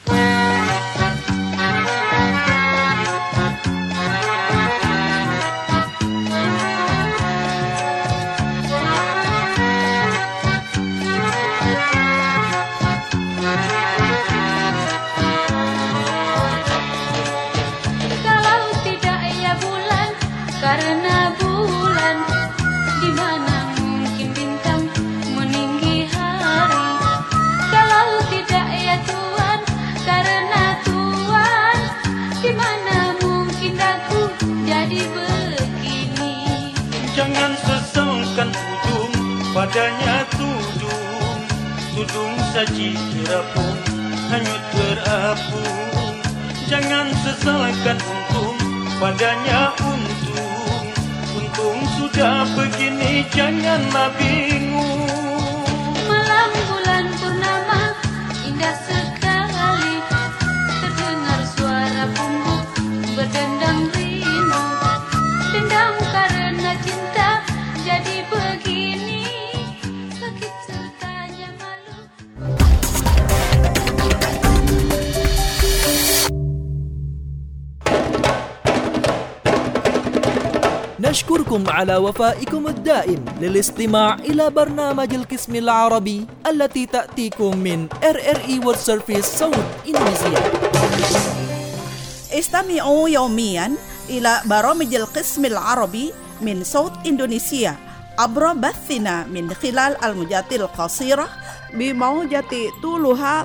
Padanya tudung saji terapung, hanyut terapung. Jangan sesalkan untung, padanya untung sudah begini janganlah bingung. Malam bulan purnama indah sekali, terdengar suara pungguk berdendang rindu. Dendam karena cinta jadi begini. نشكركم على وفائكم الدائم للاستماع إلى برنامج القسم العربي التي تأتيكم من RRI World Service صوت إندونيسيا. استمعوا يوميا إلى برامج القسم العربي من صوت إندونيسيا عبر بثنا من خلال الموجات القصيرة بموجة طولها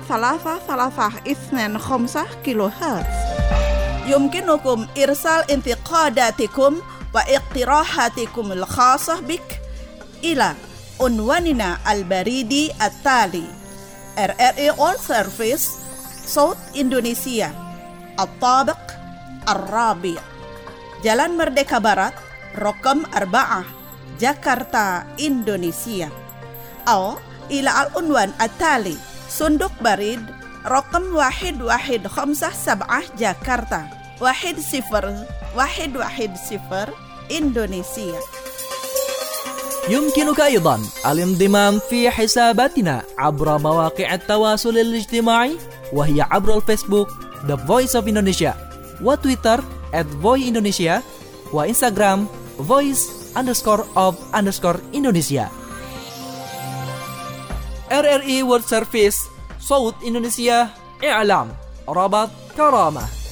3.25 كيلو هرتز. يمكنكم إرسال انتقاداتكم واقتراحاتكم الخاصة بك إلى عنواننا البريدي التالي: RRI World Service صوت إندونيسيا، الطابق الرابع، Jalan Merdeka Barat رقم 4 جاكرتا إندونيسيا. أو إلى العنوان التالي: صندوق بريد رقم 1157 جاكرتا 10110 إندونيسيا. يمكنك أيضا الانضمام في حساباتنا عبر مواقع التواصل الاجتماعي، وهي عبر الفيسبوك The Voice of Indonesia، وتويتر @voindonesia، وإنستغرام voice_of_Indonesia. RRI World Service صوت إندونيسيا، إعلام، ربط، كرامة.